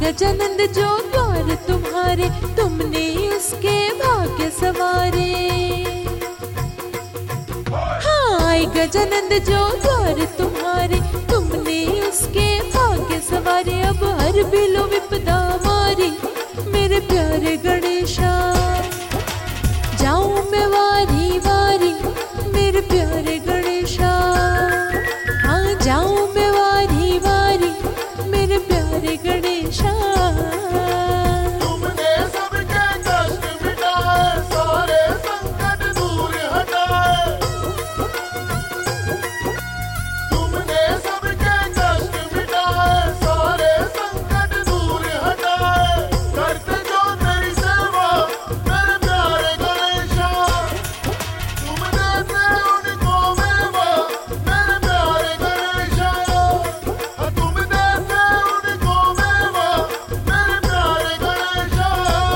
गजानंद जो द्वार तुम्हारे, तुमने उसके भाग्य सवारे। हाँ, आए गजानंद जो द्वार तुम्हारे, तुमने उसके भाग्य सवारे। अब हर बिलो विपदा मारी मेरे प्यारे गणेशा, जाऊं मैं वारी वारी मेरे प्यारे गणेशा। हाँ, जाऊं मैं वारी वारी मेरे प्यारे गणेशा। तुमने सबके कष्ट मिटाए, सारे संकट दूर हटाए। तुमने सबके कष्ट मिटाए, सारे संकट दूर हटाए। करते जो तेरी सेवा मेरे प्यारे गणेशा, तुम देते उनको मेवा मेरे प्यारे गणेशा। तुम देते उनको मेवा मेरे प्यारे गणेशा।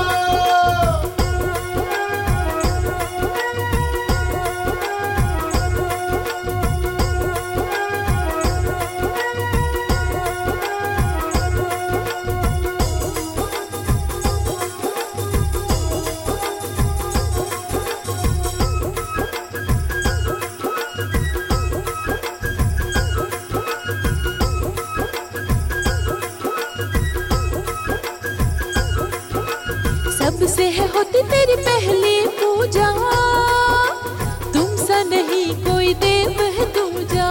सबसे है होती तेरी पहली पूजा, तुमसा नहीं कोई देव है दूजा।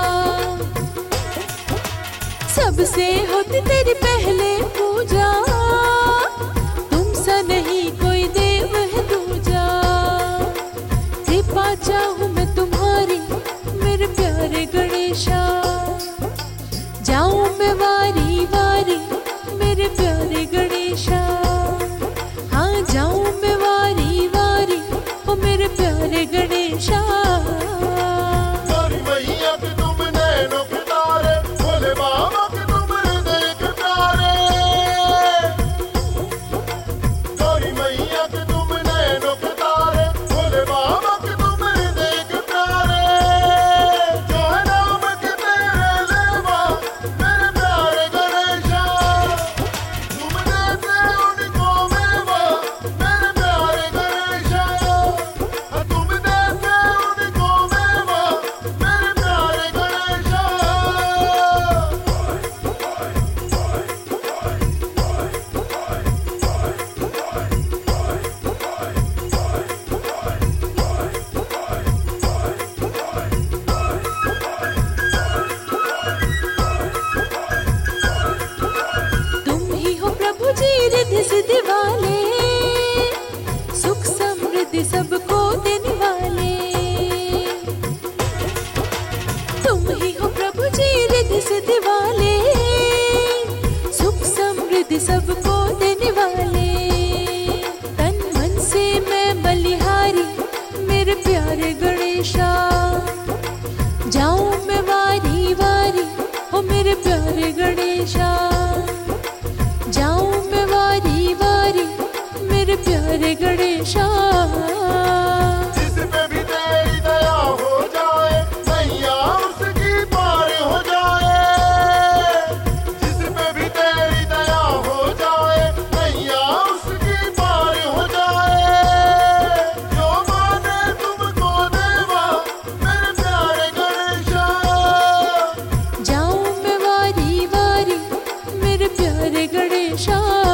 सबसे होती तेरी पहले पूजा, तुमसा नहीं कोई देव है दूजा। कृपा चाहूं मैं तुम्हारी मेरे प्यारे गणेशा, जाऊं मैं वारी वारी मेरे प्यारे गणेशा। हाँ, जाऊं मैं वारी वारी ओ मेरे प्यारे गणेशा। गौरी मैया के तुम नैनों के तारे, भोले बाबा के तुम हृदय के प्यारे। गौरी मैया के तुम नैनों के तारे, भोले बाबा के तुम हृदय के प्यारे। जो है नाम के तेरे लेवा मेरे प्यारे गणेशा, तुम देते उनको मेवा मेरे प्यारे गणेशा। तुम देते उनको मेवा मेरे प्यारे गणेशा। तुम ही हो प्रभु जी रिद्धि सिद्धि वाले, सुख समृद्धि सबको देने वाले। तुम ही हो प्रभु जी रिद्धि सिद्धि वाले, सुख समृद्धि सबको देने वाले। तन मन से मैं बलिहारी मेरे प्यारे गणेशा, जाऊं मैं वारी वारी ओ मेरे प्यारे गणेशा। जाऊं मैं वारी वारी मेरे प्यारे गणेशा। जिस पे भी तेरी दया हो जाए, नैया उसकी पार हो जाए। जिस पे भी तेरी दया हो जाए, नैया उसकी पार हो जाए। जो माने तुमको देवा मेरे प्यारे गणेशा। जाऊं मैं वारी वारी मेरे प्यारे गणेशा।